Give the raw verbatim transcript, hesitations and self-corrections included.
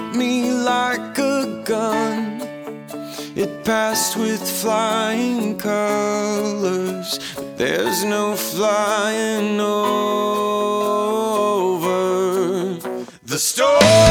me like a gun. It passed with flying colors, but there's no flying over the storm.